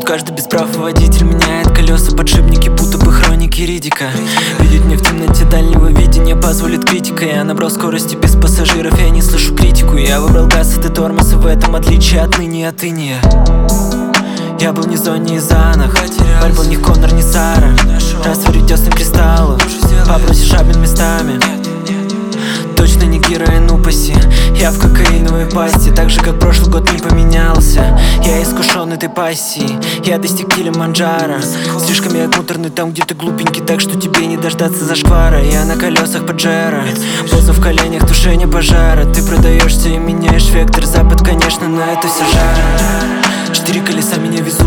каждый без прав водитель меняет колеса, подшипники, будто бы хроники Риддика. Видеть мне в темноте дальнего видения позволит критика. Я набрал скорости без пассажиров, я не слышу критику. Я выбрал газ, и ты тормоз, и в этом отличие от ныне от иния. Я был ни Зон, ни Изанах, Валь был ни Конор, ни Сара. Растворю десны кристаллов, попросишь обмен местами. Точно не героин, упаси. Я в кокаиновой пасти, так же как прошлый год не поменялся. Я искушен этой пассией, я достиг Килиманджаро. Слишком я муторный там, где ты глупенький, так что тебе не дождаться зашквара. Я на колесах Паджеро, поза в коленях, тушение пожара. Ты продаешься и меняешь вектор, Запад, конечно, на это все жара. 4 колеса меня везут.